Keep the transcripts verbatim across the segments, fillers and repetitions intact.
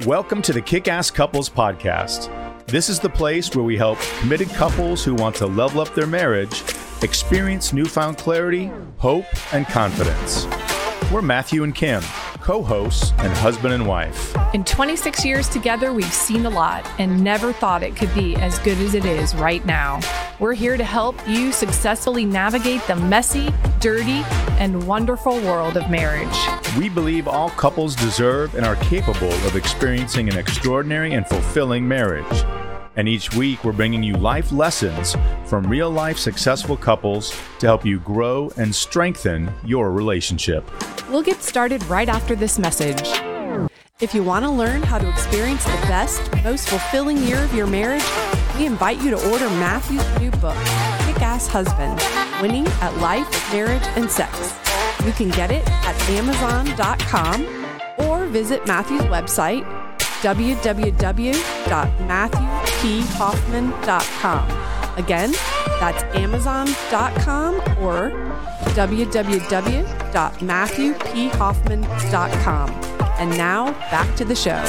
Welcome to the Kick-Ass Couples Podcast. This is the place where we help committed couples who want to level up their marriage experience newfound clarity, hope, and confidence. We're Matthew and Kim, co-hosts and husband and wife. In twenty-six years together, we've seen a lot and never thought it could be as good as it is right now. We're here to help you successfully navigate the messy, dirty, and wonderful world of marriage. We believe all couples deserve and are capable of experiencing an extraordinary and fulfilling marriage. And each week, we're bringing you life lessons from real-life successful couples to help you grow and strengthen your relationship. We'll get started right after this message. If you want to learn how to experience the best, most fulfilling year of your marriage, we invite you to order Matthew's new book, Kick-Ass Husband, Winning at Life, Marriage, and Sex. You can get it at amazon dot com or visit Matthew's website, w w w dot matthew p hoffman dot com. Again, that's amazon dot com or w w w dot matthew p hoffman dot com. And now, back to the show.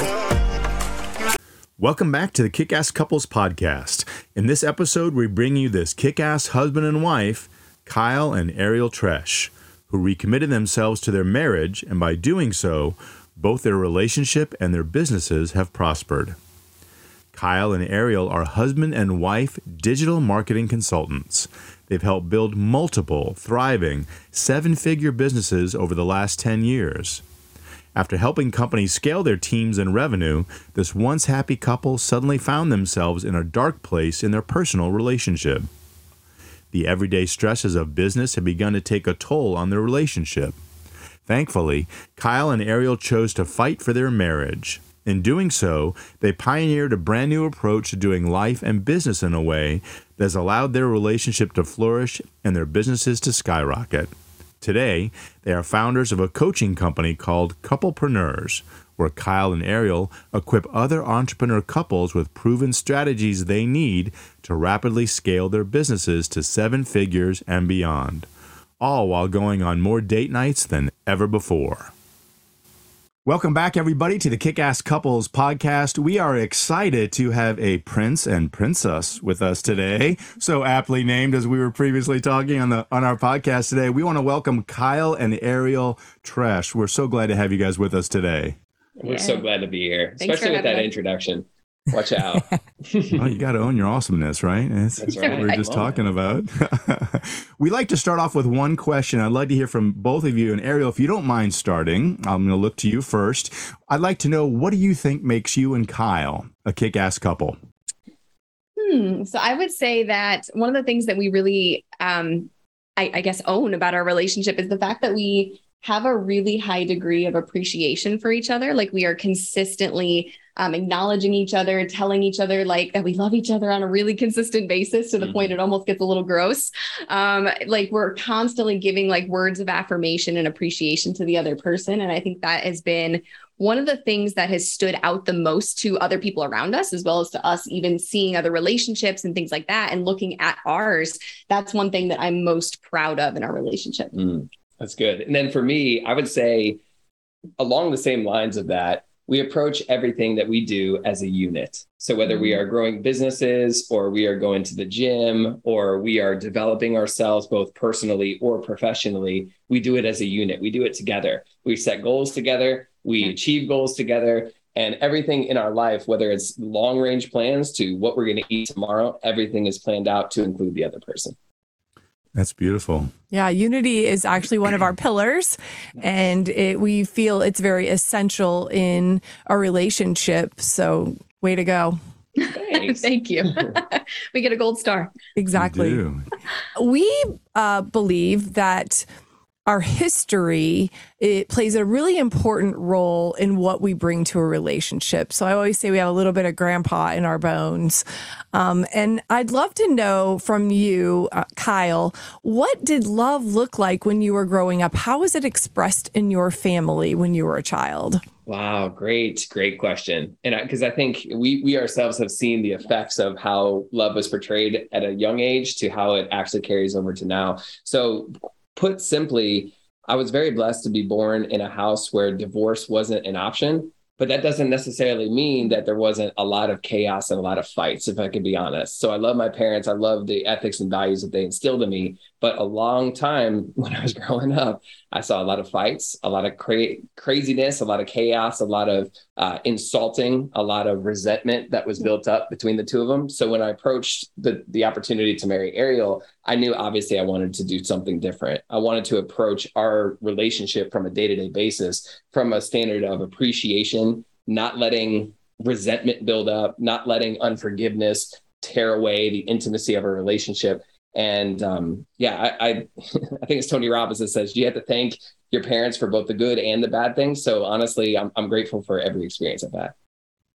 Welcome back to the Kick-Ass Couples Podcast. In this episode, we bring you this kick-ass husband and wife, Kyle and Ariel Tresh, who recommitted themselves to their marriage, and by doing so, both their relationship and their businesses have prospered. Kyle and Ariel are husband and wife digital marketing consultants. They've helped build multiple, thriving, seven-figure businesses over the last ten years. After helping companies scale their teams and revenue, this once happy couple suddenly found themselves in a dark place in their personal relationship. The everyday stresses of business had begun to take a toll on their relationship. Thankfully, Kyle and Ariel chose to fight for their marriage. In doing so, they pioneered a brand new approach to doing life and business in a way that has allowed their relationship to flourish and their businesses to skyrocket. Today, they are founders of a coaching company called Couplepreneurs, where Kyle and Ariel equip other entrepreneur couples with proven strategies they need to rapidly scale their businesses to seven figures and beyond, all while going on more date nights than ever before. Welcome back, everybody, to the Kick-Ass Couples Podcast. We are excited to have a prince and princess with us today, so aptly named as we were previously talking on the on our podcast today. We want to welcome Kyle and Ariel Tresh. We're so glad to have you guys with us today. We're yeah. so glad to be here, Thanks especially with that us. introduction. Watch out. Well, you got to own your awesomeness, right? It's, That's what right. we were just talking about. We like to start off with one question. I'd like to hear from both of you. And Ariel, if you don't mind starting, I'm going to look to you first. I'd like to know, what do you think makes you and Kyle a kick-ass couple? Hmm. So I would say that one of the things that we really, um, I, I guess, own about our relationship is the fact that we have a really high degree of appreciation for each other. Like, we are consistently um, acknowledging each other, telling each other like that we love each other on a really consistent basis, to the mm-hmm. point it almost gets a little gross. Um, like, we're constantly giving like words of affirmation and appreciation to the other person. And I think that has been one of the things that has stood out the most to other people around us, as well as to us, even seeing other relationships and things like that and looking at ours. That's one thing that I'm most proud of in our relationship. Mm. That's good. And then for me, I would say along the same lines of that, we approach everything that we do as a unit. So whether we are growing businesses, or we are going to the gym, or we are developing ourselves both personally or professionally, we do it as a unit. We do it together. We set goals together. We achieve goals together. And everything in our life, whether it's long range plans to what we're going to eat tomorrow, everything is planned out to include the other person. That's beautiful. Yeah, unity is actually one of our pillars, and it, we feel it's very essential in a relationship. So, way to go. Thank you. We get a gold star. Exactly. We, we uh, believe that our history, it plays a really important role in what we bring to a relationship. So I always say we have a little bit of grandpa in our bones. Um, and I'd love to know from you, uh, Kyle, what did love look like when you were growing up? How was it expressed in your family when you were a child? Wow, great, great question. And because I, I think we we ourselves have seen the effects of how love was portrayed at a young age to how it actually carries over to now. So put simply, I was very blessed to be born in a house where divorce wasn't an option. But that doesn't necessarily mean that there wasn't a lot of chaos and a lot of fights, if I could be honest. So I love my parents. I love the ethics and values that they instilled in me. But a long time when I was growing up, I saw a lot of fights, a lot of cra- craziness, a lot of chaos, a lot of uh, insulting, a lot of resentment that was built up between the two of them. So when I approached the, the opportunity to marry Ariel, I knew obviously I wanted to do something different. I wanted to approach our relationship from a day-to-day basis, from a standard of appreciation, not letting resentment build up, not letting unforgiveness tear away the intimacy of a relationship. And um, yeah, I, I, I think it's Tony Robbins that says you have to thank your parents for both the good and the bad things. So honestly, I'm, I'm grateful for every experience I've had.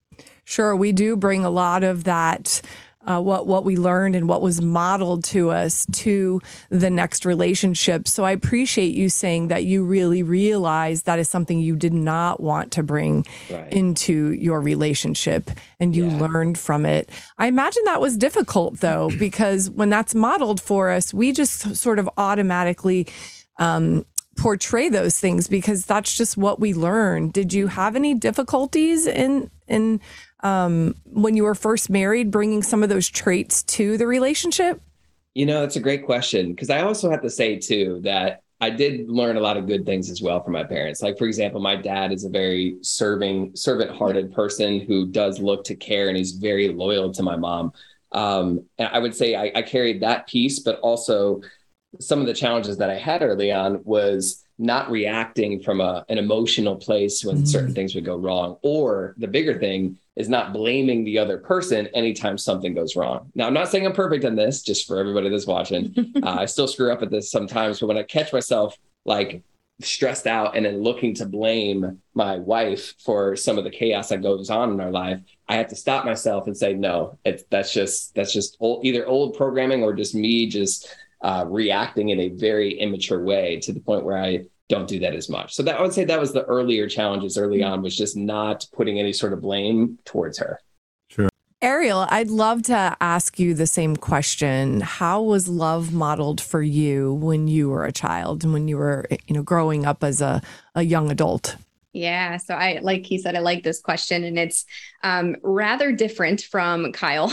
Sure, we do bring a lot of that, uh, what what we learned and what was modeled to us to the next relationship. So I appreciate you saying that you really realize that is something you did not want to bring right. into your relationship, and you yeah. learned from it. I imagine that was difficult, though, because when that's modeled for us, we just sort of automatically um, portray those things because that's just what we learned. Did you have any difficulties in in um, when you were first married, bringing some of those traits to the relationship? You know, that's a great question, because I also have to say, too, that I did learn a lot of good things as well from my parents. Like, for example, my dad is a very serving, servant-hearted person who does look to care, and he's very loyal to my mom. Um, and I would say I, I carried that piece, but also some of the challenges that I had early on was not reacting from a, an emotional place when mm-hmm. certain things would go wrong. Or the bigger thing is not blaming the other person anytime something goes wrong. Now, I'm not saying I'm perfect on this, just for everybody that's watching. uh, I still screw up at this sometimes, but when I catch myself like stressed out and then looking to blame my wife for some of the chaos that goes on in our life, I have to stop myself and say, no, it's, that's just, that's just old, either old programming or just me just Uh, reacting in a very immature way to the point where I don't do that as much. So that I would say that was the earlier challenges early on, was just not putting any sort of blame towards her. Sure. Ariel, I'd love to ask you the same question. How was love modeled for you when you were a child and when you were, you know, growing up as a, a young adult? Yeah. So I, like he said, I like this question, and it's um, rather different from Kyle.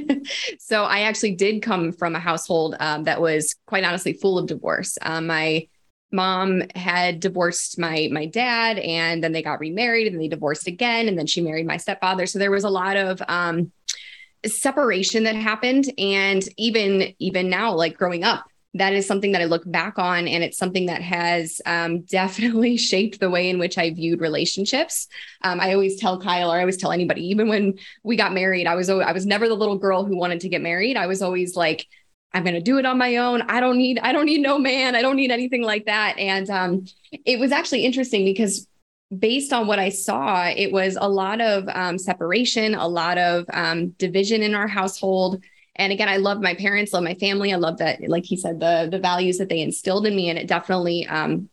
So I actually did come from a household um, that was quite honestly full of divorce. Um, my mom had divorced my, my dad, and then they got remarried, and they divorced again. And then she married my stepfather. So there was a lot of um, separation that happened. And even, even now, like growing up, that is something that I look back on, and it's something that has um, definitely shaped the way in which I viewed relationships. Um, I always tell Kyle, or I always tell anybody, even when we got married, I was I was never the little girl who wanted to get married. I was always like, I'm going to do it on my own. I don't need I don't need no man. I don't need anything like that. And um, it was actually interesting because based on what I saw, it was a lot of um, separation, a lot of um, division in our household. And again, I love my parents, love my family. I love that, like he said, the, the values that they instilled in me. And it definitely, um,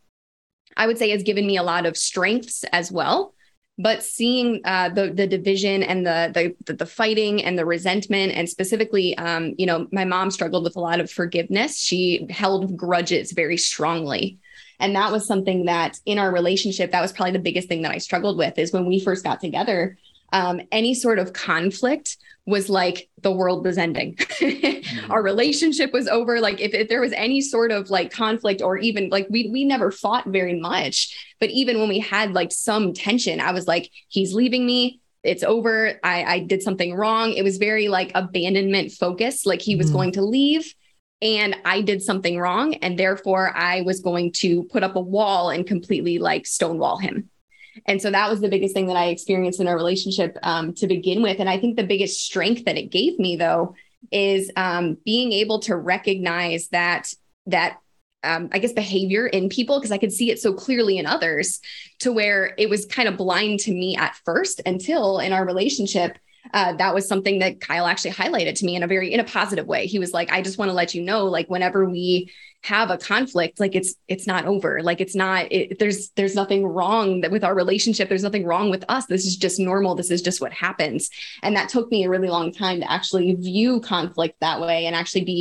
I would say, has given me a lot of strengths as well. But seeing uh, the the division and the, the the fighting and the resentment, and specifically, um, you know, my mom struggled with a lot of forgiveness. She held grudges very strongly. And that was something that in our relationship, that was probably the biggest thing that I struggled with, is when we first got together, um, any sort of conflict was like the world was ending. Mm-hmm. Our relationship was over. Like if, if there was any sort of like conflict, or even like we we never fought very much, but even when we had like some tension, I was like, he's leaving me. It's over. I, I did something wrong. It was very like abandonment focused. Like he was mm-hmm. going to leave and I did something wrong. And therefore I was going to put up a wall and completely like stonewall him. And so that was the biggest thing that I experienced in our relationship um, to begin with. And I think the biggest strength that it gave me, though, is um, being able to recognize that, that um, I guess, behavior in people, because I could see it so clearly in others, to where it was kind of blind to me at first, until in our relationship, uh, that was something that Kyle actually highlighted to me in a very, in a positive way. He was like, I just want to let you know, like, whenever we have a conflict, like it's, it's not over. Like it's not, it, there's, there's nothing wrong with our relationship. There's nothing wrong with us. This is just normal. This is just what happens. And that took me a really long time to actually view conflict that way, and actually be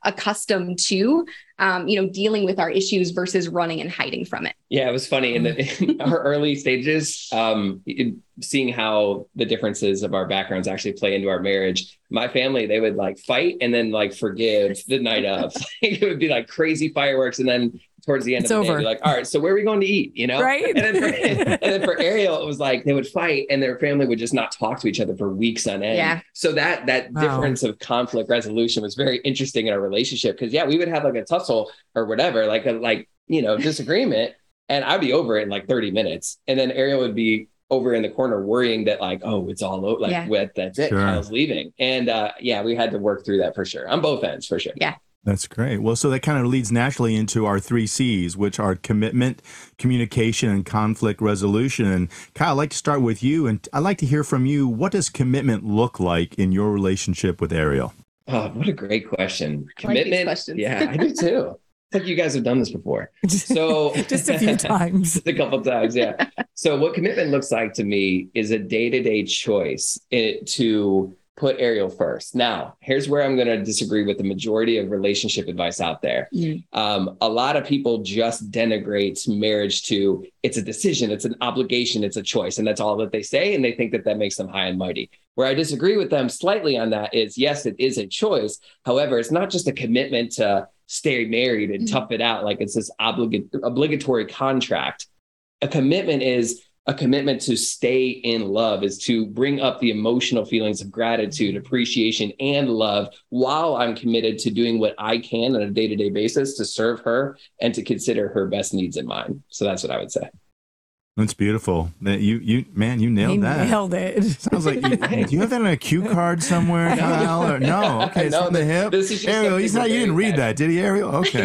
accustomed to, um, you know, dealing with our issues versus running and hiding from it. Yeah, it was funny in, the, in our early stages, um, it, seeing how the differences of our backgrounds actually play into our marriage. My family, they would like fight and then like forgive the night of. It would be like crazy fireworks, and then towards the end It's of the over. day, be like, all right, so where are we going to eat? You know, Right. And then, for, and then for Ariel, it was like they would fight, and their family would just not talk to each other for weeks on end. Yeah. So that that Wow. difference of conflict resolution was very interesting in our relationship, because yeah, we would have like a tussle or whatever, like a like you know disagreement, and I'd be over it in like thirty minutes, and then Ariel would be over in the corner worrying that like, oh, it's all over, like Yeah. what, that's it, Sure. Kyle's leaving, and uh, yeah, we had to work through that for sure on both ends for sure. Yeah. That's great. Well, so that kind of leads naturally into our three C's, which are commitment, communication, and conflict resolution. And Kyle, I'd like to start with you, and I'd like to hear from you. What does commitment look like in your relationship with Ariel? Oh, what a great question. I like these Commitment. questions. Yeah, I do too. It's like you guys have done this before. So Just a few times. Just a couple of times, yeah. So what commitment looks like to me is a day-to-day choice it, to put Ariel first. Now, here's where I'm going to disagree with the majority of relationship advice out there. Mm. Um, a lot of people just denigrate marriage to it's a decision, it's an obligation, it's a choice, and that's all that they say, and they think that that makes them high and mighty. Where I disagree with them slightly on that is, yes, it is a choice. However, it's not just a commitment to stay married and Mm-hmm. tough it out like it's this obliga- obligatory contract. A commitment is a commitment to stay in love, is to bring up the emotional feelings of gratitude, appreciation, and love while I'm committed to doing what I can on a day-to-day basis to serve her and to consider her best needs in mind. So that's what I would say. That's beautiful. That you, you, man, you nailed He that. nailed it. Sounds like you, do you have that on a cue card somewhere, Kyle? Or, no, okay, it's No, from the hip. this is just Ariel, something he's not. we're You didn't very read that, did he, Ariel? Okay.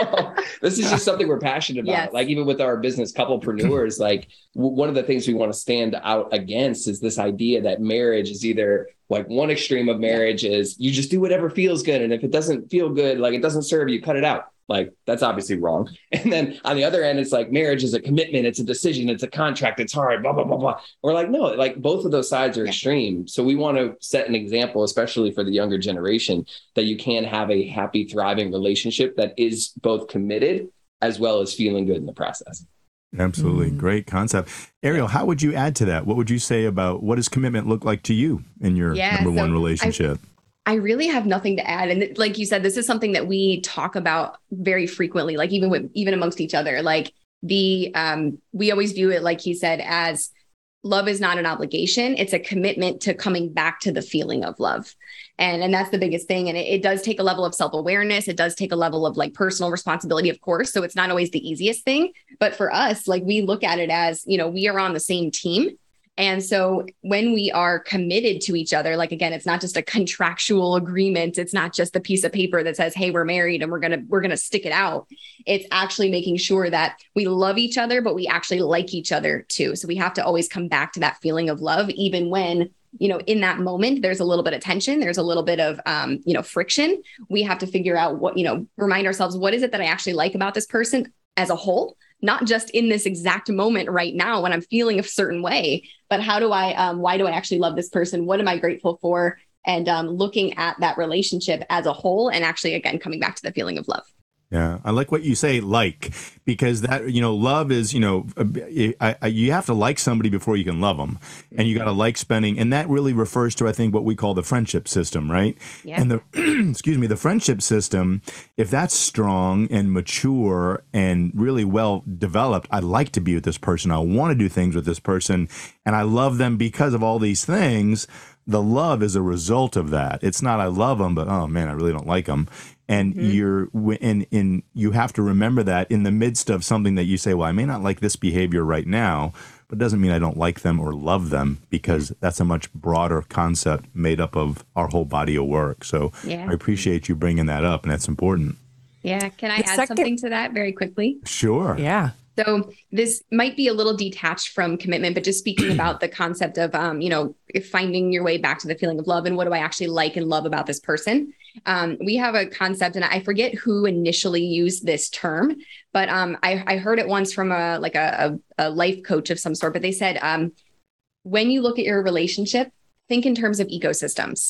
This is just something we're passionate about. Yes. Like even with our business couplepreneurs, like w- one of the things we want to stand out against is this idea that marriage is either like one extreme of marriage is you just do whatever feels good. And if it doesn't feel good, like it doesn't serve you, cut it out. Like that's obviously wrong. And then on the other end, it's like marriage is a commitment. It's a decision. It's a contract. It's hard, blah, blah, blah, blah. We're like, no, like both of those sides are Yeah. extreme. So we want to set an example, especially for the younger generation, that you can have a happy, thriving relationship that is both committed as well as feeling good in the process. Absolutely. Mm. Great concept. Ariel, how would you add to that? What would you say about what does commitment look like to you in your Yeah, number so one I- relationship? I really have nothing to add. And like you said, this is something that we talk about very frequently, like even with, even amongst each other, like the, um, we always view it, like he said, as love is not an obligation. It's a commitment to coming back to the feeling of love. And, and that's the biggest thing. And it, it does take a level of self-awareness. It does take a level of like personal responsibility, of course. So it's not always the easiest thing, but for us, like we look at it as, you know, we are on the same team. And so when we are committed to each other, like, again, it's not just a contractual agreement. It's not just a piece of paper that says, hey, we're married and we're going to, we're going to stick it out. It's actually making sure that we love each other, but we actually like each other too. So we have to always come back to that feeling of love, even when, you know, in that moment, there's a little bit of tension. There's a little bit of, um, you know, friction. We have to figure out what, you know, remind ourselves, what is it that I actually like about this person as a whole? Not just in this exact moment right now when I'm feeling a certain way, but how do I, um, why do I actually love this person? What am I grateful for? And um, looking at that relationship as a whole and actually, again, coming back to the feeling of love. Yeah, I like what you say, like, because that, you know, love is, you know, I, I, you have to like somebody before you can love them. And you got to like spending. And that really refers to, I think, what we call the friendship system, right? Yeah. And the, excuse me, the friendship system, if that's strong and mature and really well developed, I like to be with this person. I want to do things with this person. And I love them because of all these things. The love is a result of that. It's not I love them, but oh man, I really don't like them. And mm-hmm. you're in in you have to remember that in the midst of something that you say, well, I may not like this behavior right now, but it doesn't mean I don't like them or love them, because that's a much broader concept made up of our whole body of work. So yeah. I appreciate you bringing that up, and that's important. Yeah. Can I The add second- something to that very quickly? Sure. Yeah. So this might be a little detached from commitment, but just speaking about the concept of, um, you know, finding your way back to the feeling of love and what do I actually like and love about this person? Um, we have a concept, and I forget who initially used this term, but um, I, I heard it once from a like a, a, a life coach of some sort. But they said, um, when you look at your relationship, think in terms of ecosystems.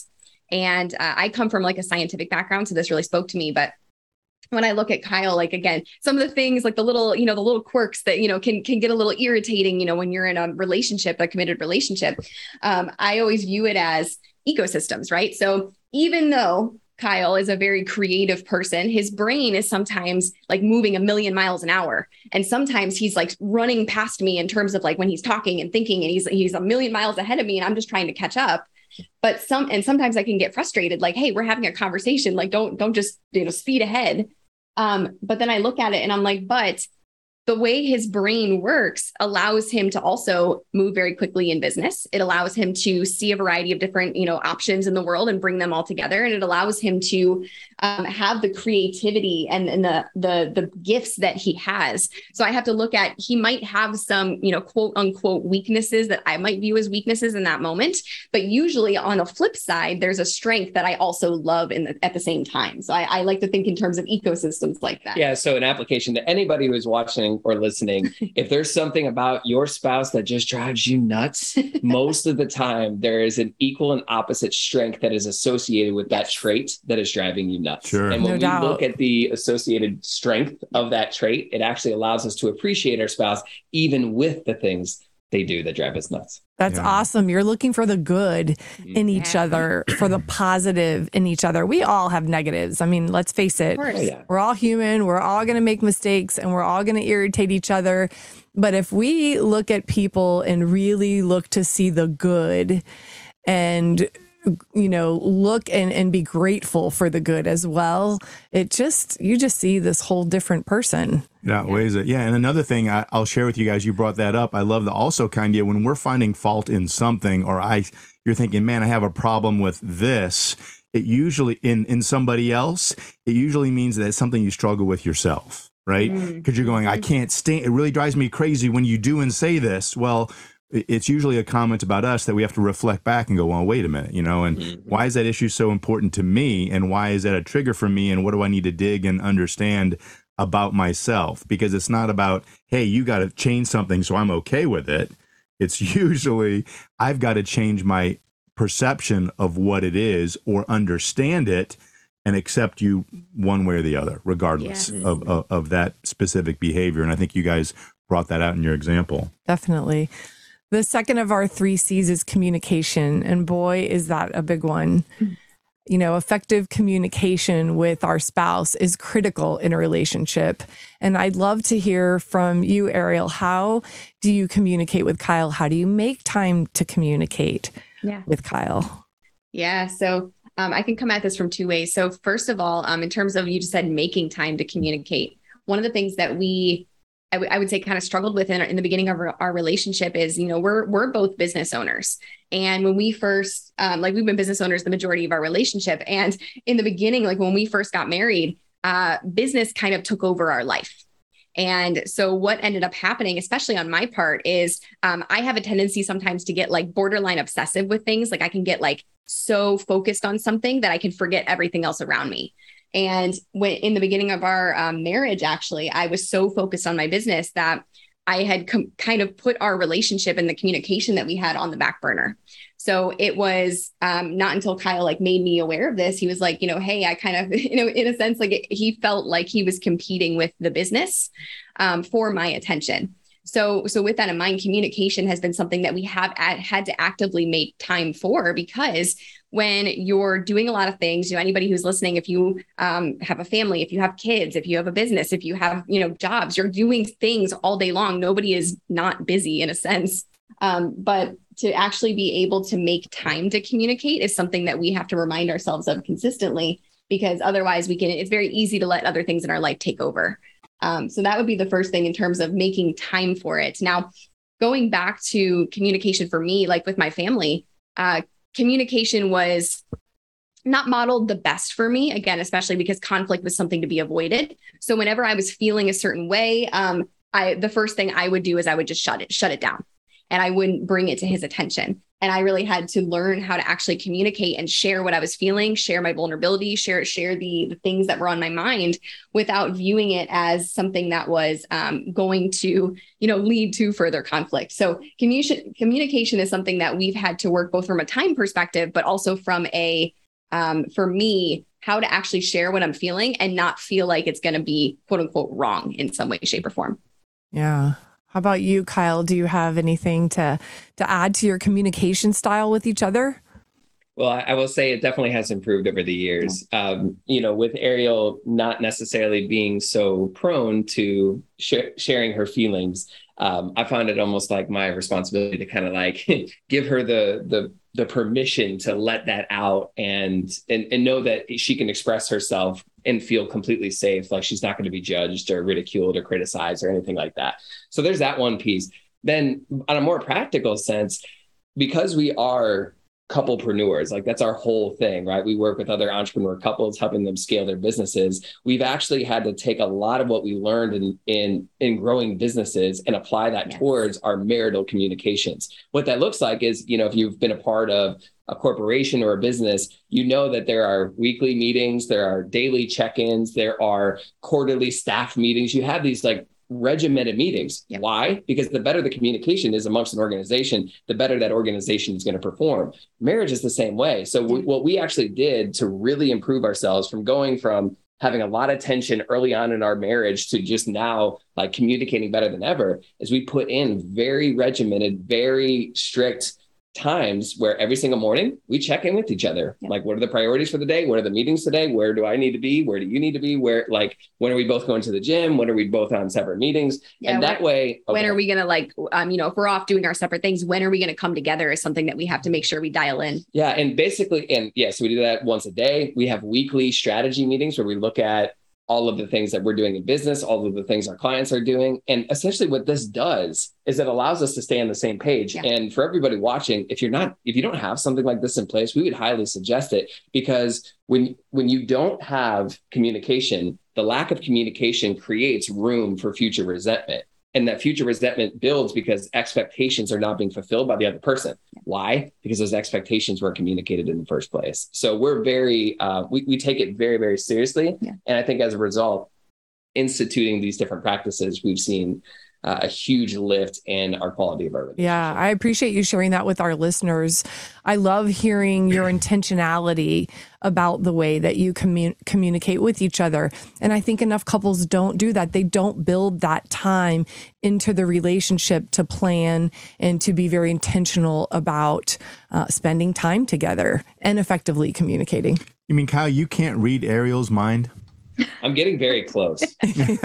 And uh, I come from like a scientific background, so this really spoke to me. But when I look at Kyle, like, again, some of the things like the little, you know, the little quirks that, you know, can, can get a little irritating, you know, when you're in a relationship, a committed relationship, um, I always view it as ecosystems, right? So even though Kyle is a very creative person, his brain is sometimes like moving a million miles an hour. And sometimes he's like running past me in terms of like when he's talking and thinking, and he's, he's a million miles ahead of me and I'm just trying to catch up. But some, and sometimes I can get frustrated, like, hey, we're having a conversation, like, don't, don't just, you know, speed ahead. Um, but then I look at it and I'm like, but the way his brain works allows him to also move very quickly in business. It allows him to see a variety of different, you know, options in the world and bring them all together. And it allows him to um, have the creativity and, and the, the, the gifts that he has. So I have to look at, he might have some, you know, quote unquote weaknesses that I might view as weaknesses in that moment. But usually on the flip side, there's a strength that I also love in the, at the same time. So I, I like to think in terms of ecosystems like that. Yeah. So an application to anybody who's watching or listening, if there's something about your spouse that just drives you nuts, most of the time there is an equal and opposite strength that is associated with that trait that is driving you nuts. Sure. And when No we doubt. look at the associated strength of that trait, it actually allows us to appreciate our spouse, even with the things they do that drive us nuts. That's Yeah. awesome. You're looking for the good in each Yeah. other, for the positive in each other. We all have negatives. I mean, let's face it. Of course. Oh, yeah. We're all human. We're all going to make mistakes and we're all going to irritate each other. But if we look at people and really look to see the good and, you know, look and, and be grateful for the good as well, it just, you just see this whole different person. It outweighs it. Yeah. And another thing I, I'll share with you guys, you brought that up. I love the also kind of when we're finding fault in something, or I, you're thinking, man, I have a problem with this. It usually in, in somebody else, it usually means that it's something you struggle with yourself, right? Because you're going, I can't stand, it really drives me crazy when you do and say this. Well, it- it's usually a comment about us that we have to reflect back and go, well, wait a minute, you know, and why is that issue so important to me? And why is that a trigger for me? And what do I need to dig and understand about myself? Because it's not about, hey, you got to change something so I'm okay with it. It's usually I've got to change my perception of what it is or understand it and accept you one way or the other, regardless Yes. of, of, of that specific behavior. And I think you guys brought that out in your example. Definitely. The second of our three C's is communication. And boy, is that a big one. You know, effective communication with our spouse is critical in a relationship. And I'd love to hear from you, Ariel. How do you communicate with Kyle? How do you make time to communicate Yeah. with Kyle? Yeah. So um, I can come at this from two ways. So first of all, um, in terms of, you just said making time to communicate. One of the things that we, I, w- I would say kind of struggled with in, in the beginning of our, our relationship is, you know, we're, we're both business owners. And when we first, um, like we've been business owners the majority of our relationship. And in the beginning, like when we first got married, uh, business kind of took over our life. And so what ended up happening, especially on my part, is um, I have a tendency sometimes to get like borderline obsessive with things. Like I can get like so focused on something that I can forget everything else around me. And when in the beginning of our um, marriage, actually, I was so focused on my business that I had com- kind of put our relationship and the communication that we had on the back burner. So it was um, not until Kyle like made me aware of this. He was like, you know, hey, I kind of, you know, in a sense, like it, he felt like he was competing with the business um, for my attention. So, so with that in mind, communication has been something that we have at, had to actively make time for, because when you're doing a lot of things, you know, anybody who's listening, if you um, have a family, if you have kids, if you have a business, if you have, you know, jobs, you're doing things all day long. Nobody is not busy in a sense. Um, but to actually be able to make time to communicate is something that we have to remind ourselves of consistently, because otherwise we can, it's very easy to let other things in our life take over. Um, so that would be the first thing in terms of making time for it. Now, going back to communication for me, like with my family, uh, communication was not modeled the best for me, again, especially because conflict was something to be avoided. So whenever I was feeling a certain way, um, I, the first thing I would do is I would just shut it, shut it down. And I wouldn't bring it to his attention. And I really had to learn how to actually communicate and share what I was feeling, share my vulnerability, share, share the, the things that were on my mind without viewing it as something that was um, going to, you know, lead to further conflict. So communication, communication is something that we've had to work both from a time perspective, but also from a um, for me, how to actually share what I'm feeling and not feel like it's going to be quote unquote wrong in some way, shape, or form. Yeah. How about you, Kyle? Do you have anything to to add to your communication style with each other? Well, I, I will say it definitely has improved over the years. Um, you know, with Ariel not necessarily being so prone to sh- sharing her feelings, um, I found it almost like my responsibility to kind of like give her the the the permission to let that out and and and know that she can express herself and feel completely safe, like she's not going to be judged or ridiculed or criticized or anything like that. So there's that one piece. Then on a more practical sense, because we are couplepreneurs, like that's our whole thing, right? We work with other entrepreneur couples, helping them scale their businesses. We've actually had to take a lot of what we learned in in, in growing businesses and apply that yes. towards our marital communications. What that looks like is, you know, if you've been a part of a corporation or a business, you know that there are weekly meetings, there are daily check-ins, there are quarterly staff meetings. You have these like regimented meetings. Yep. Why? Because the better the communication is amongst an organization, the better that organization is going to perform. Marriage is the same way. So we, what we actually did to really improve ourselves from going from having a lot of tension early on in our marriage to just now like communicating better than ever is we put in very regimented, very strict times where every single morning we check in with each other. Yeah. Like, what are the priorities for the day? What are the meetings today? Where do I need to be? Where do you need to be? Where, like, when are we both going to the gym? When are we both on separate meetings? Yeah, and that when, way, okay. when are we going to like, um, you know, if we're off doing our separate things, when are we going to come together is something that we have to make sure we dial in. Yeah. And basically, and yes, yeah, so we do that once a day. We have weekly strategy meetings where we look at all of the things that we're doing in business, all of the things our clients are doing. And essentially what this does is it allows us to stay on the same page. Yeah. And for everybody watching, if you're not, if you don't have something like this in place, we would highly suggest it, because when, when you don't have communication, the lack of communication creates room for future resentment. And that future resentment builds because expectations are not being fulfilled by the other person. Why? Because those expectations weren't communicated in the first place. So we're very, uh, we, we take it very, very seriously. Yeah. And I think as a result, instituting these different practices, we've seen uh, a huge lift in our quality of our relationship. Yeah, I appreciate you sharing that with our listeners. I love hearing your intentionality about the way that you commun- communicate with each other. And I think enough couples don't do that. They don't build that time into the relationship to plan and to be very intentional about uh, spending time together and effectively communicating. You mean, Kyle, you can't read Ariel's mind? I'm getting very close. Pretty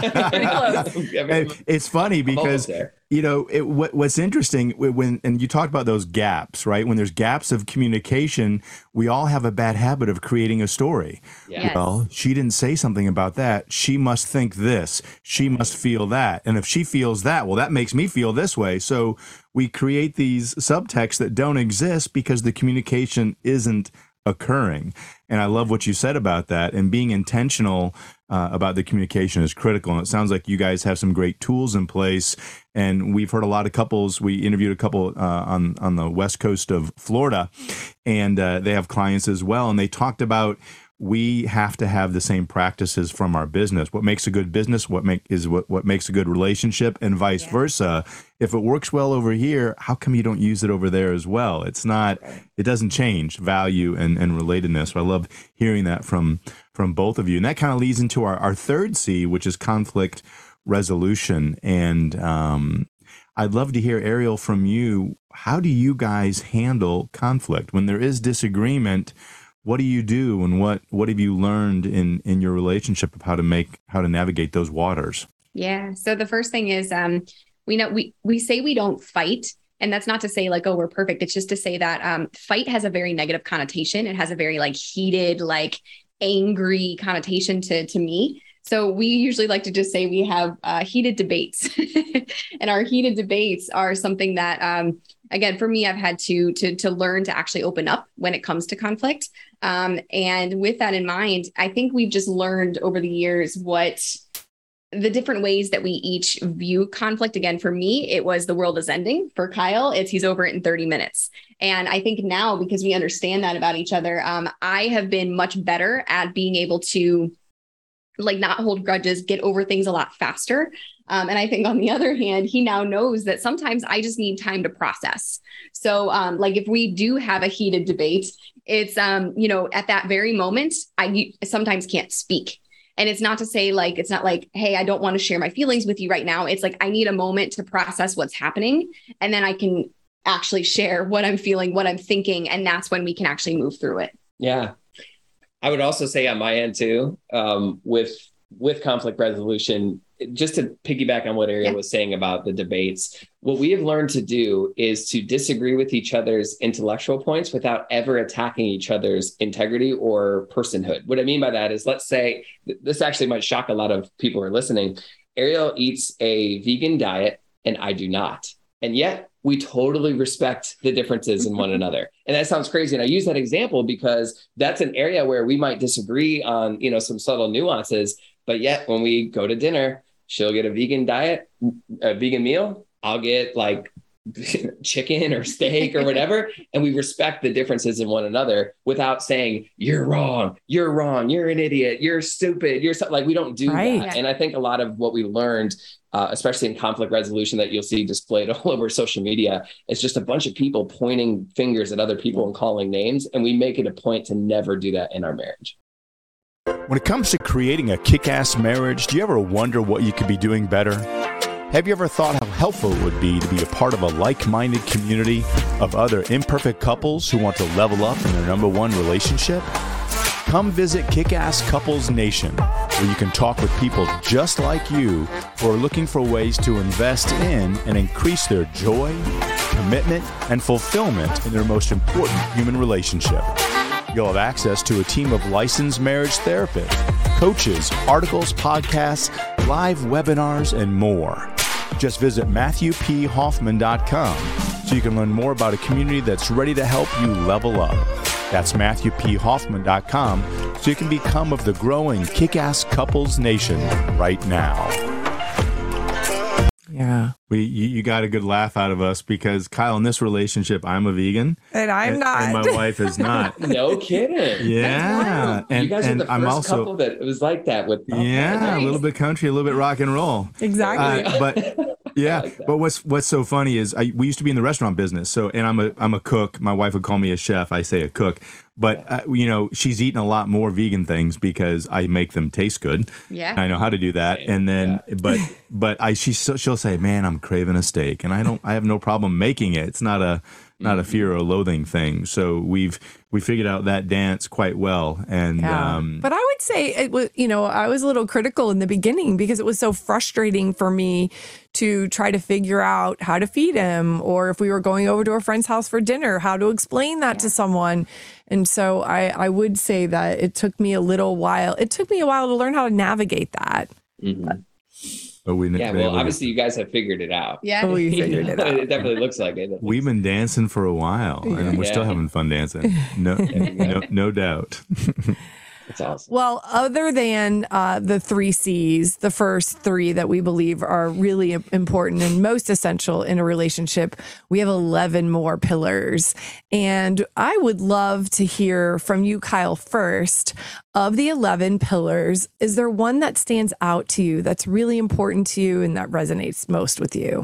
close. It's funny because, you know, it, what, what's interesting when, and you talked about those gaps, right? When there's gaps of communication, we all have a bad habit of creating a story. Yes. Well, she didn't say something about that. She must think this. She must feel that. And if she feels that, well, that makes me feel this way. So we create these subtexts that don't exist because the communication isn't occurring. And I love what you said about that, and being intentional uh, about the communication is critical. And it sounds like you guys have some great tools in place. And we've heard a lot of couples. We interviewed a couple uh, on, on the west coast of Florida, and uh, they have clients as well. And they talked about, we have to have the same practices from our business. What makes a good business, what make is what, what makes a good relationship, and vice yeah. versa. If it works well over here, how come you don't use it over there as well? It's not, it doesn't change value and, and relatedness. So I love hearing that from, from both of you. And that kind of leads into our, our third C, which is conflict resolution. And um, I'd love to hear, Ariel, from you. How do you guys handle conflict when there is disagreement? What do you do, and what what have you learned in in your relationship of how to make how to navigate those waters? Yeah. So the first thing is, um, we know we we say we don't fight, and that's not to say like, oh, we're perfect. It's just to say that um, fight has a very negative connotation. It has a very like heated, like angry connotation to to me. So we usually like to just say we have uh, heated debates, and our heated debates are something that, um, again, for me, I've had to to to learn to actually open up when it comes to conflict. Um, and with that in mind, I think we've just learned over the years what the different ways that we each view conflict. Again, for me, it was the world is ending. For Kyle, it's he's over it in thirty minutes. And I think now, because we understand that about each other, um, I have been much better at being able to like not hold grudges, get over things a lot faster. Um, and I think on the other hand, he now knows that sometimes I just need time to process. So um, like if we do have a heated debate, it's, um, you know, at that very moment, I sometimes can't speak. And it's not to say like, it's not like, hey, I don't want to share my feelings with you right now. It's like, I need a moment to process what's happening. And then I can actually share what I'm feeling, what I'm thinking. And that's when we can actually move through it. Yeah. I would also say on my end too, um, with, with conflict resolution, just to piggyback on what Ariel yeah. was saying about the debates, what we have learned to do is to disagree with each other's intellectual points without ever attacking each other's integrity or personhood. What I mean by that is, let's say, this actually might shock a lot of people who are listening. Ariel eats a vegan diet and I do not. And yet we totally respect the differences in one another. And that sounds crazy. And I use that example because that's an area where we might disagree on, you know, some subtle nuances. But yet when we go to dinner, she'll get a vegan diet, a vegan meal. I'll get like chicken or steak or whatever. And we respect the differences in one another without saying, you're wrong, you're wrong, you're an idiot, you're stupid, you're so-. like, we don't do right. that. And I think a lot of what we learned, uh, especially in conflict resolution that you'll see displayed all over social media, is just a bunch of people pointing fingers at other people and calling names. And we make it a point to never do that in our marriage. When it comes to creating a kick-ass marriage, do you ever wonder what you could be doing better? Have you ever thought how helpful it would be to be a part of a like-minded community of other imperfect couples who want to level up in their number one relationship? Come visit Kick-Ass Couples Nation, where you can talk with people just like you who are looking for ways to invest in and increase their joy, commitment, and fulfillment in their most important human relationship. You'll have access to a team of licensed marriage therapists, coaches, articles, podcasts, live webinars, and more. Just visit matthew p hoffman dot com so you can learn more about a community that's ready to help you level up. That's matthew p hoffman dot com so you can become of the growing Kick-Ass Couples Nation right now. Yeah. We you, you got a good laugh out of us because, Kyle, in this relationship, I'm a vegan. And I'm and, not. And my wife is not. No kidding. Yeah. And, you guys and are the first I'm also, couple that was like that with. Oh, yeah, nice. A little bit country, a little bit rock and roll. Exactly. Uh, but yeah, like but what's what's so funny is I, we used to be in the restaurant business. So, and I'm a I'm a cook. My wife would call me a chef. I say a cook. But, uh, you know, she's eaten a lot more vegan things because I make them taste good. Yeah. I know how to do that. And then, yeah. but, but I, she, she'll say, man, I'm craving a steak. And I don't, I have no problem making it. It's not a, not a fear or loathing thing. So we've, we figured out that dance quite well. And, yeah. um, but I would say it was, you know, I was a little critical in the beginning because it was so frustrating for me to try to figure out how to feed him, or if we were going over to a friend's house for dinner, how to explain that yeah. to someone. And so I, I would say that it took me a little while. It took me a while to learn how to navigate that. Mm-hmm. But we yeah, well, obviously you guys have figured it out. Yeah, we figured it out. It definitely looks like it. We've been dancing for a while, yeah. and we're yeah. still having fun dancing. No, no, no doubt. That's awesome. Well, other than uh, the three C's, the first three that we believe are really important and most essential in a relationship, we have eleven more pillars. And I would love to hear from you, Kyle, first. Of the eleven pillars, is there one that stands out to you that's really important to you and that resonates most with you?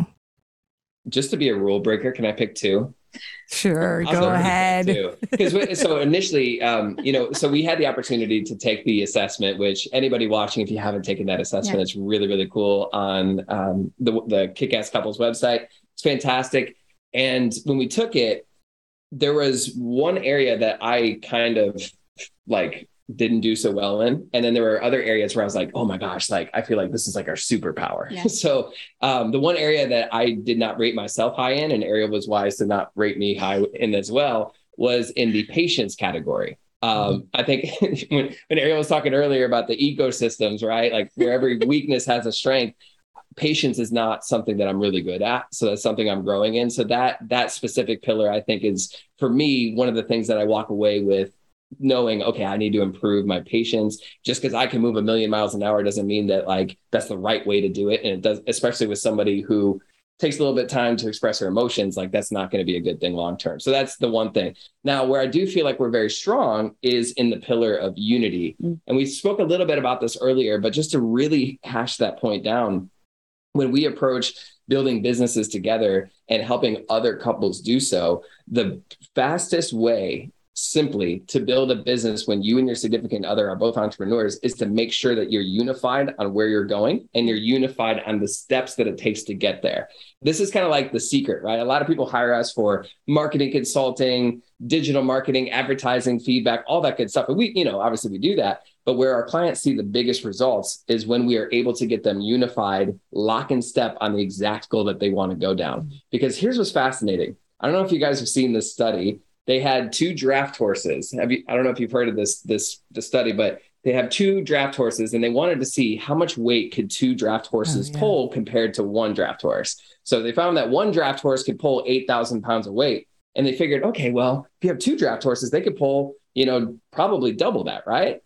Just to be a rule breaker, can I pick two? Sure, I'll go ahead. Because so initially, um, you know, so we had the opportunity to take the assessment, which anybody watching, if you haven't taken that assessment, yeah. it's really, really cool on um, the, the Kick-Ass Couples website. It's fantastic. And when we took it, there was one area that I kind of like didn't do so well in. And then there were other areas where I was like, oh my gosh, like, I feel like this is like our superpower. Yeah. So um, the one area that I did not rate myself high in, and Ariel was wise to not rate me high in as well, was in the patience category. Um, I think when, when Ariel was talking earlier about the ecosystems, right? Like where every weakness has a strength, patience is not something that I'm really good at. So that's something I'm growing in. So that, that specific pillar, I think, is for me, one of the things that I walk away with, knowing, okay, I need to improve my patience. Just because I can move a million miles an hour doesn't mean that like that's the right way to do it. And it does, especially with somebody who takes a little bit of time to express her emotions, like that's not going to be a good thing long term. So that's the one thing. Now, where I do feel like we're very strong is in the pillar of unity. Mm. And we spoke a little bit about this earlier, but just to really hash that point down, when we approach building businesses together and helping other couples do so, the fastest way simply to build a business when you and your significant other are both entrepreneurs is to make sure that you're unified on where you're going and you're unified on the steps that it takes to get there. This is kind of like the secret, right? A lot of people hire us for marketing consulting, digital marketing, advertising, feedback, all that good stuff. And we, you know, obviously we do that, but where our clients see the biggest results is when we are able to get them unified, lock in step on the exact goal that they want to go down. Because here's what's fascinating. I don't know if you guys have seen this study. They had two draft horses. Have you, I don't know if you've heard of this, this, the study, but they have two draft horses and they wanted to see how much weight could two draft horses oh, yeah. pull compared to one draft horse. So they found that one draft horse could pull eight thousand pounds of weight. And they figured, okay, well, if you have two draft horses, they could pull, you know, probably double that, right?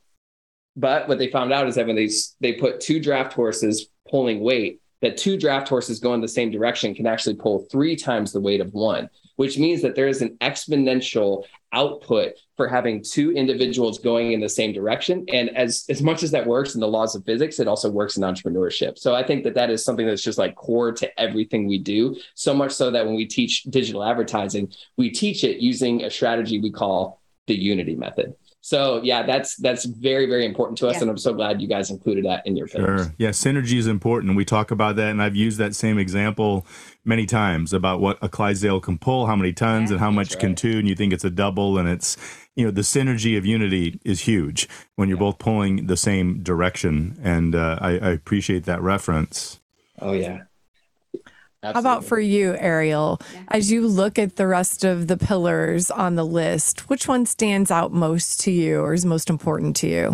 But what they found out is that when they, they put two draft horses pulling weight, that two draft horses going the same direction can actually pull three times the weight of one, which means that there is an exponential output for having two individuals going in the same direction. And as, as much as that works in the laws of physics, it also works in entrepreneurship. So I think that that is something that's just like core to everything we do, so much so that when we teach digital advertising, we teach it using a strategy we call the Unity method. So yeah, that's that's very, very important to us. Yeah. And I'm so glad you guys included that in your pillars. Sure. Yeah, synergy is important. We talk about that, and I've used that same example many times about what a Clydesdale can pull, how many tons, yeah, and how much right. can two, and you think it's a double, and it's, you know, the synergy of unity is huge when you're yeah. both pulling the same direction. And uh, I, I appreciate that reference. Oh, yeah. Absolutely. How about for you, Ariel? Yeah. As you look at the rest of the pillars on the list, which one stands out most to you or is most important to you?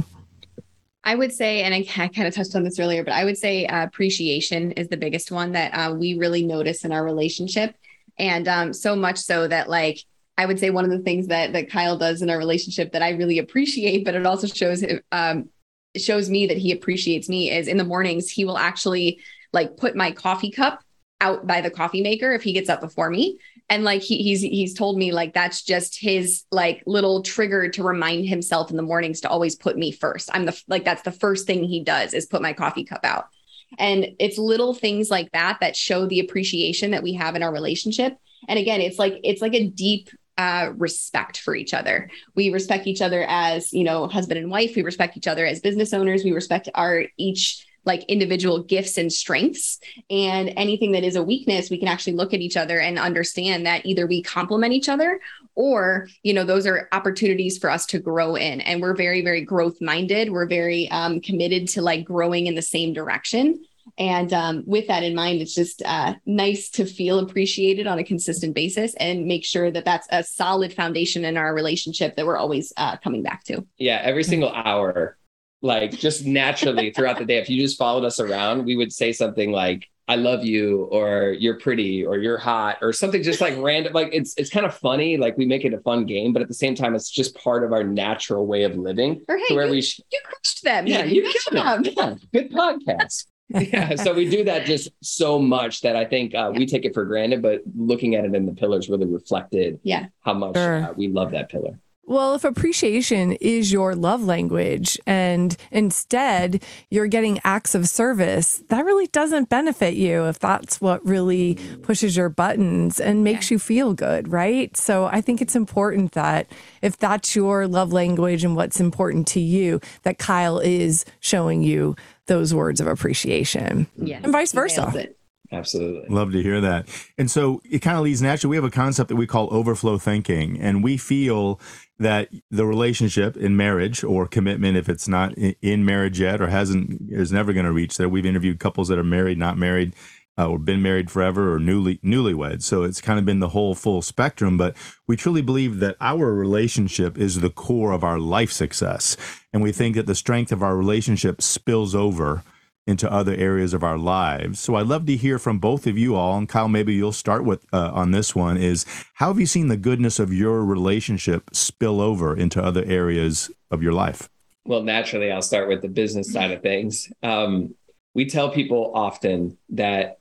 I would say, and I, I kind of touched on this earlier, but I would say uh, appreciation is the biggest one that uh, we really notice in our relationship. And um, so much so that, like, I would say one of the things that, that Kyle does in our relationship that I really appreciate, but it also shows him, um, it shows me that he appreciates me, is in the mornings, he will actually like put my coffee cup out by the coffee maker if he gets up before me. And like, he, he's, he's told me like, that's just his like little trigger to remind himself in the mornings to always put me first. I'm the, like, that's the first thing he does is put my coffee cup out. And it's little things like that, that show the appreciation that we have in our relationship. And again, it's like, it's like a deep uh, respect for each other. We respect each other as, you know, husband and wife. We respect each other as business owners. We respect our each like individual gifts and strengths, and anything that is a weakness, we can actually look at each other and understand that either we complement each other or, you know, those are opportunities for us to grow in. And we're very, very growth minded. We're very um, committed to like growing in the same direction. And um, with that in mind, it's just uh, nice to feel appreciated on a consistent basis and make sure that that's a solid foundation in our relationship that we're always uh, coming back to. Yeah. Every single hour, like just naturally throughout the day, if you just followed us around, we would say something like, I love you, or you're pretty, or you're hot, or something just like random. Like it's, it's kind of funny. Like we make it a fun game, but at the same time, it's just part of our natural way of living. Or hey, where you, we sh- you crushed them. Yeah, you, you killed them. Yeah, good podcast. Yeah. So we do that just so much that I think uh, yeah. we take it for granted, but looking at it in the pillars really reflected yeah. how much sure. uh, we love that pillar. Well, if appreciation is your love language and instead you're getting acts of service, that really doesn't benefit you if that's what really pushes your buttons and makes yeah. you feel good, right? So I think it's important that if that's your love language and what's important to you, that Kyle is showing you those words of appreciation yes. and vice versa. Absolutely. Love to hear that. And so it kind of leads naturally. We have a concept that we call overflow thinking, and we feel that the relationship in marriage or commitment, if it's not in marriage yet or hasn't, is never going to reach there. We've interviewed couples that are married, not married, uh, or been married forever, or newly newlyweds. So it's kind of been the whole full spectrum. But we truly believe that our relationship is the core of our life success. And we think that the strength of our relationship spills over into other areas of our lives. So I'd love to hear from both of you all, and Kyle, maybe you'll start with uh, on this one, is how have you seen the goodness of your relationship spill over into other areas of your life? Well, naturally, I'll start with the business side of things. Um, we tell people often that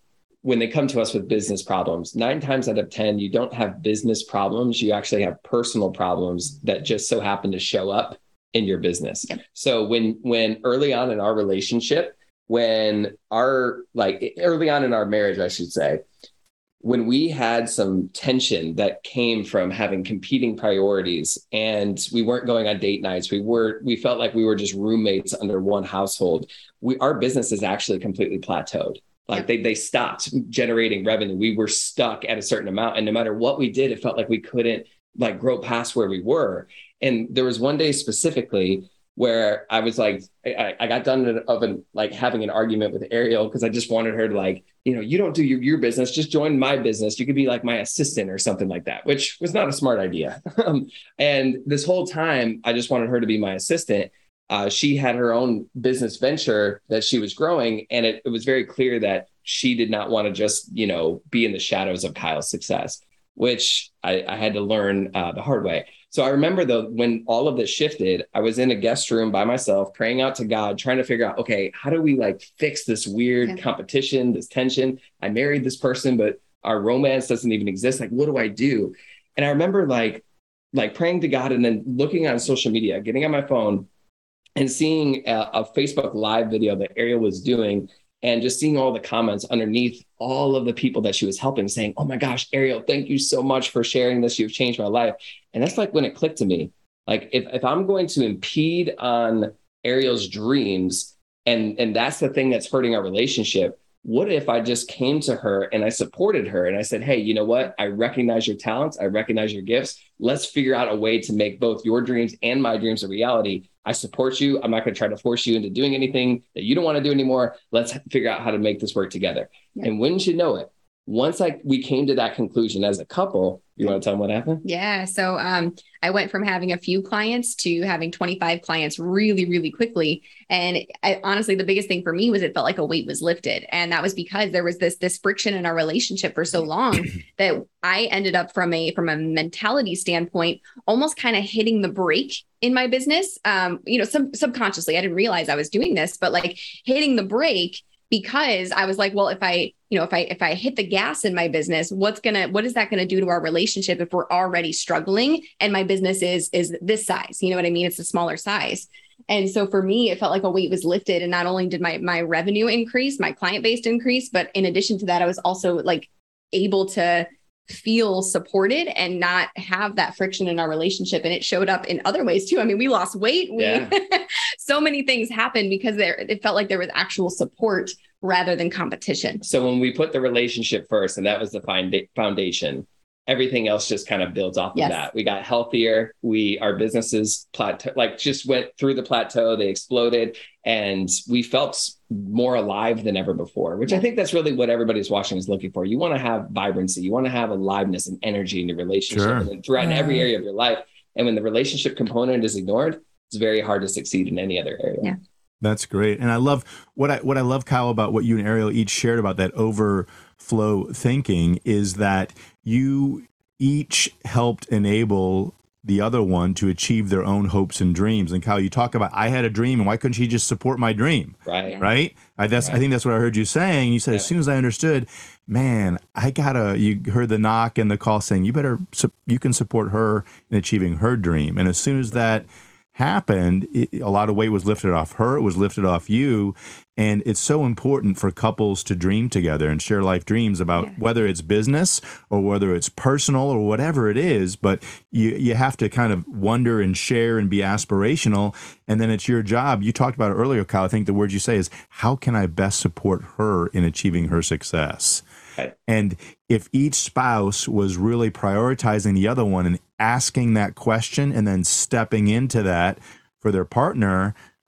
when they come to us with business problems, nine times out of ten, you don't have business problems. You actually have personal problems that just so happen to show up in your business. Yep. So when, when early on in our relationship, when our, like early on in our marriage, I should say, when we had some tension that came from having competing priorities and we weren't going on date nights, we were, we felt like we were just roommates under one household. We, our business is actually completely plateaued. Like they, they stopped generating revenue. We were stuck at a certain amount. And no matter what we did, it felt like we couldn't like grow past where we were. And there was one day specifically where I was like, I, I got done of an, like having an argument with Ariel because I just wanted her to like, you know, you don't do your, your business, just join my business. You could be like my assistant or something like that, which was not a smart idea. And this whole time, I just wanted her to be my assistant. Uh, she had her own business venture that she was growing. And it, it was very clear that she did not want to just, you know, be in the shadows of Kyle's success, which I, I had to learn uh, the hard way. So I remember though, when all of this shifted, I was in a guest room by myself, praying out to God, trying to figure out, okay, how do we like fix this weird yeah. competition, this tension? I married this person, but our romance doesn't even exist. Like, what do I do? And I remember like, like praying to God and then looking on social media, getting on my phone and seeing a, a Facebook Live video that Ariel was doing and just seeing all the comments underneath all of the people that she was helping saying, oh my gosh, Ariel, thank you so much for sharing this. You've changed my life. And that's like when it clicked to me. Like if, if I'm going to impede on Ariel's dreams and, and that's the thing that's hurting our relationship, what if I just came to her and I supported her and I said, hey, you know what? I recognize your talents. I recognize your gifts. Let's figure out a way to make both your dreams and my dreams a reality. I support you. I'm not going to try to force you into doing anything that you don't want to do anymore. Let's figure out how to make this work together. Yeah. And wouldn't you know it, once I we came to that conclusion as a couple, you want to tell them what happened? Yeah. So um, I went from having a few clients to having twenty-five clients really, really quickly. And I, honestly, the biggest thing for me was it felt like a weight was lifted. And that was because there was this, this friction in our relationship for so long that I ended up from a, from a mentality standpoint, almost kind of hitting the brake in my business. Um, you know, sub- subconsciously, I didn't realize I was doing this, but like hitting the brake because I was like, well, if I, you know, if I, if I hit the gas in my business, what's going to, what is that going to do to our relationship if we're already struggling and my business is, is this size, you know what I mean? It's a smaller size. And so for me, it felt like a weight was lifted. And not only did my, my revenue increase, my client base increase, but in addition to that, I was also like able to feel supported and not have that friction in our relationship. And it showed up in other ways too. I mean, we lost weight. We, yeah. So many things happened because there, it felt like there was actual support rather than competition. So when we put the relationship first, and that was the foundation, everything else just kind of builds off yes. of that. We got healthier. We, our businesses plateau, like just went through the plateau. They exploded and we felt more alive than ever before, which I think that's really what everybody's watching is looking for. You want to have vibrancy. You want to have aliveness and energy in your relationship sure. and throughout yeah. every area of your life. And when the relationship component is ignored, it's very hard to succeed in any other area. Yeah. That's great. And I love what I, what I love, Kyle, about what you and Ariel each shared about that overflow thinking is that you each helped enable the other one to achieve their own hopes and dreams. And Kyle, you talk about, I had a dream and why couldn't she just support my dream? Right. Right. I, that's, right. I think that's what I heard you saying. You said, yeah. as soon as I understood, man, I gotta, you heard the knock and the call saying, you better, you can support her in achieving her dream. And as soon as that happened, it, a lot of weight was lifted off her, it was lifted off you. And it's so important for couples to dream together and share life dreams about yeah. whether it's business or whether it's personal or whatever it is. But you, you have to kind of wonder and share and be aspirational. And then it's your job. You talked about it earlier, Kyle. I think the word you say is, how can I best support her in achieving her success? Right. And if each spouse was really prioritizing the other one and asking that question and then stepping into that for their partner,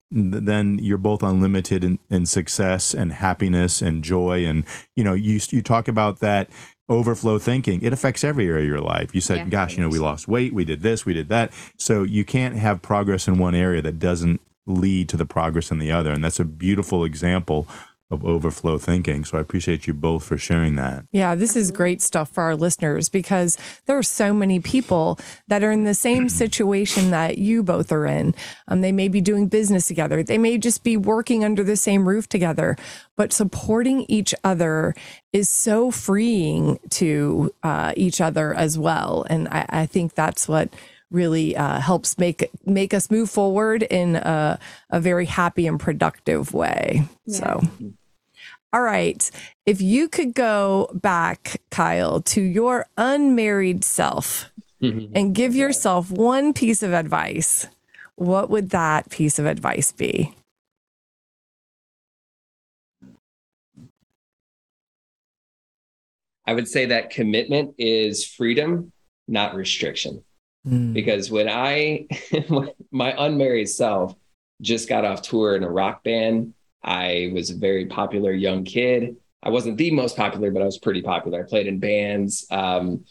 then you're both unlimited in, in success and happiness and joy. And, you know, you you talk about that overflow thinking. It affects every area of your life. You said, yeah, gosh, you know, we lost weight, we did this, we did that. So you can't have progress in one area that doesn't lead to the progress in the other. And that's a beautiful example of overflow thinking. So I appreciate you both for sharing that. Yeah, this is great stuff for our listeners because there are so many people that are in the same situation that you both are in. Um, they may be doing business together. They may just be working under the same roof together, but supporting each other is so freeing to uh, each other as well. And I, I think that's what really uh, helps make make us move forward in a, a very happy and productive way. Yeah. So. All right. If you could go back, Kyle, to your unmarried self mm-hmm. and give yourself one piece of advice, what would that piece of advice be? I would say that commitment is freedom, not restriction. Mm. Because when I, my unmarried self just got off tour in a rock band, I was a very popular young kid. I wasn't the most popular, but I was pretty popular. I played in bands. Um,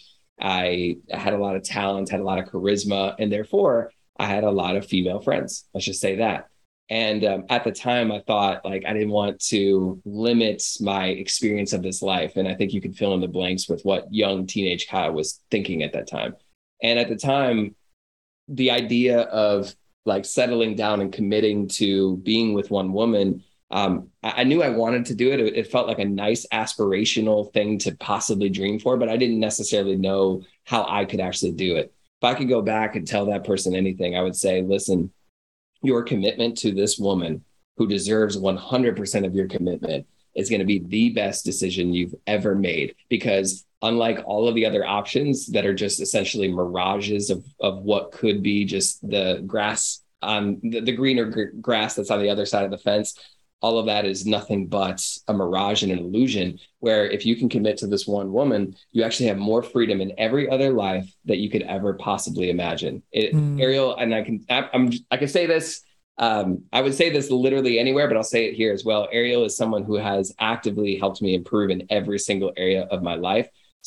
I had a lot of talent, had a lot of charisma, and therefore I had a lot of female friends. Let's just say that. And um, at the time, I thought like I didn't want to limit my experience of this life. And I think you can fill in the blanks with what young teenage Kyle was thinking at that time. And at the time, the idea of like settling down and committing to being with one woman, Um, I, I knew I wanted to do it. it. It felt like a nice aspirational thing to possibly dream for, but I didn't necessarily know how I could actually do it. If I could go back and tell that person anything, I would say, listen, your commitment to this woman who deserves one hundred percent of your commitment is going to be the best decision you've ever made. Because unlike all of the other options that are just essentially mirages of, of what could be just the grass on the, the greener gr- grass that's on the other side of the fence, all of that is nothing but a mirage and an illusion, where if you can commit to this one woman, you actually have more freedom in every other life that you could ever possibly imagine. It, mm. Ariel, and I can, I, I'm, I can say this, um, I would say this literally anywhere, but I'll say it here as well. Ariel is someone who has actively helped me improve in every single area of my life.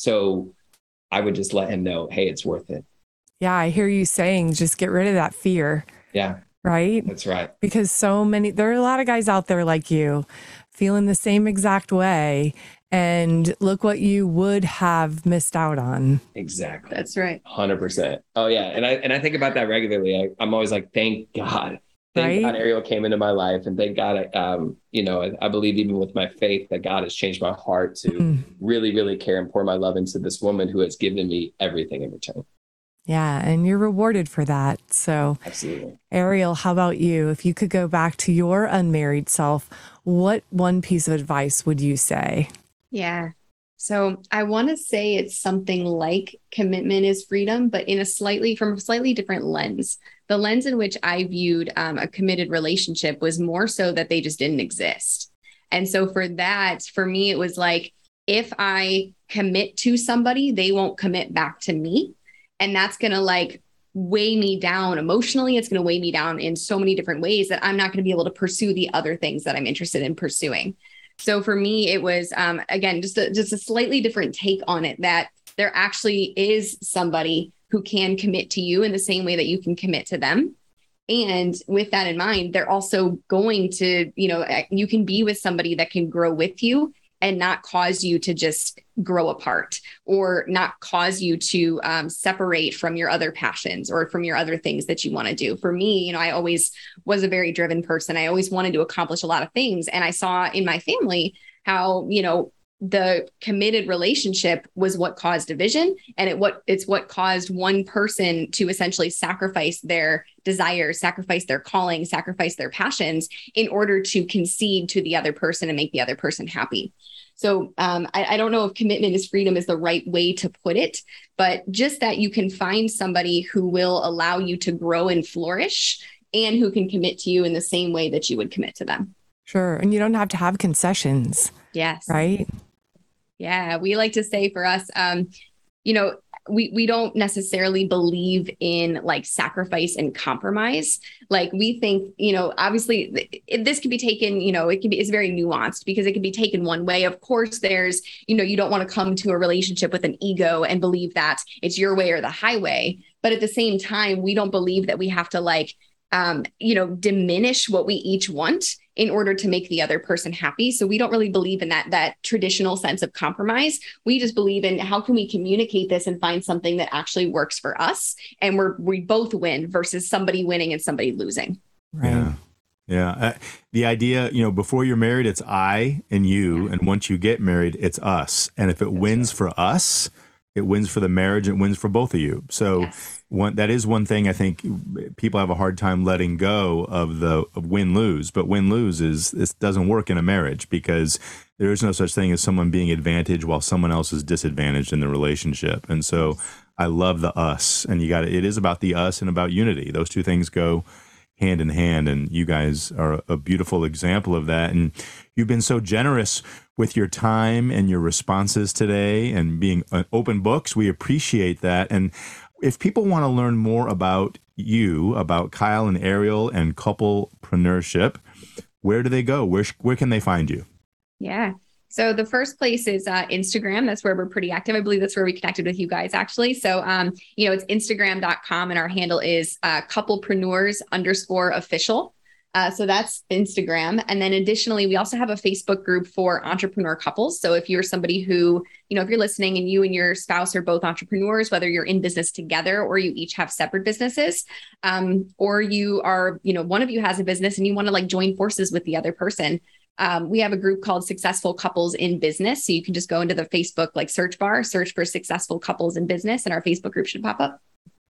So I would just let him know, hey, it's worth it. Yeah, I hear you saying, just get rid of that fear. Yeah. Right? That's right. Because so many, there are a lot of guys out there like you feeling the same exact way. And look what you would have missed out on. Exactly. That's right. one hundred percent. Oh, yeah. And I and I think about that regularly. I, I'm always like, thank God. Thank right? God Ariel came into my life. And thank God, I, um, you know, I, I believe even with my faith that God has changed my heart to mm. really, really care and pour my love into this woman who has given me everything in return. Yeah, and you're rewarded for that. So, absolutely. Ariel, how about you? If you could go back to your unmarried self, what one piece of advice would you say? Yeah. So I want to say it's something like commitment is freedom, but in a slightly, from a slightly different lens. The lens in which I viewed um, a committed relationship was more so that they just didn't exist. And so for that, for me, it was like, if I commit to somebody, they won't commit back to me. And that's going to like weigh me down emotionally. It's going to weigh me down in so many different ways that I'm not going to be able to pursue the other things that I'm interested in pursuing. So for me, it was, um, again, just a, just a slightly different take on it, that there actually is somebody who can commit to you in the same way that you can commit to them. And with that in mind, they're also going to, you know, you can be with somebody that can grow with you and not cause you to just grow apart, or not cause you to um, separate from your other passions or from your other things that you want to do. For me, you know, I always was a very driven person. I always wanted to accomplish a lot of things. And I saw in my family how, you know, the committed relationship was what caused division, and it what it's what caused one person to essentially sacrifice their desires, sacrifice their calling, sacrifice their passions in order to concede to the other person and make the other person happy. So um, I, I don't know if commitment is freedom is the right way to put it, but just that you can find somebody who will allow you to grow and flourish, and who can commit to you in the same way that you would commit to them. Sure. And you don't have to have concessions. Yes. Right. Yeah. We like to say for us, um, you know, we, we don't necessarily believe in like sacrifice and compromise. Like we think, you know, obviously it, this can be taken, you know, it can be, it's very nuanced because it can be taken one way. Of course, there's, you know, you don't want to come to a relationship with an ego and believe that it's your way or the highway. But at the same time, we don't believe that we have to like, um, you know, diminish what we each want in order to make the other person happy. So we don't really believe in that, that traditional sense of compromise. We just believe in how can we communicate this and find something that actually works for us. And we're, we both win versus somebody winning and somebody losing. Right. Yeah. Yeah. Uh, the idea, you know, before you're married, it's I and you. And once you get married, it's us. And if it That's wins right. for us, it wins for the marriage, it wins for both of you. So yes. one, that is one thing I think people have a hard time letting go of the of win-lose. But win-lose is, it doesn't work in a marriage because there is no such thing as someone being advantaged while someone else is disadvantaged in the relationship. And so I love the us. And you got it is about the us and about unity. Those two things go hand in hand. And you guys are a beautiful example of that. And you've been so generous with your time and your responses today and being open books. We appreciate that. And if people want to learn more about you, about Kyle and Ariel and couplepreneurship, where do they go? Where, where can they find you? Yeah. So the first place is uh, Instagram. That's where we're pretty active. I believe that's where we connected with you guys, actually. So, um, you know, it's instagram dot com and our handle is uh, couplepreneurs underscore official. Uh, so that's Instagram. And then additionally, we also have a Facebook group for entrepreneur couples. So if you're somebody who, you know, if you're listening and you and your spouse are both entrepreneurs, whether you're in business together or you each have separate businesses, um, or you are, you know, one of you has a business and you want to like join forces with the other person. Um, we have a group called Successful Couples in Business. So you can just go into the Facebook like search bar, search for Successful Couples in Business, and our Facebook group should pop up.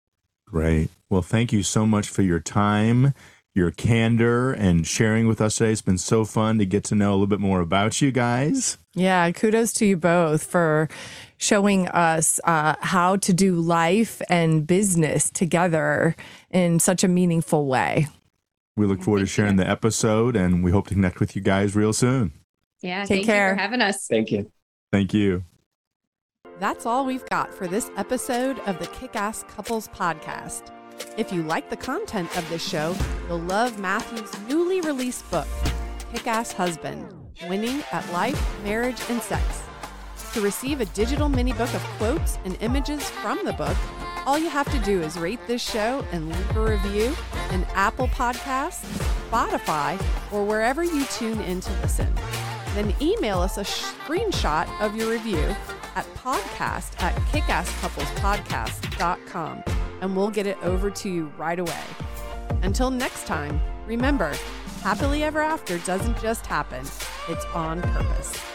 Great. Well, thank you so much for your time, your candor, and sharing with us today. It's been so fun to get to know a little bit more about you guys. Yeah, kudos to you both for showing us uh, how to do life and business together in such a meaningful way. We look forward to sharing the episode, and we hope to connect with you guys real soon. Yeah, Take thank care. you for having us. Thank you. Thank you. That's all we've got for this episode of the Kick-Ass Couples Podcast. If you like the content of this show, you'll love Matthew's newly released book, Kick-Ass Husband, Winning at Life, Marriage, and Sex. To receive a digital mini book of quotes and images from the book, all you have to do is rate this show and leave a review in Apple Podcasts, Spotify, or wherever you tune in to listen. Then email us a screenshot of your review at podcast at kickass couples podcast dot com, and we'll get it over to you right away. Until next time, remember, happily ever after doesn't just happen, it's on purpose.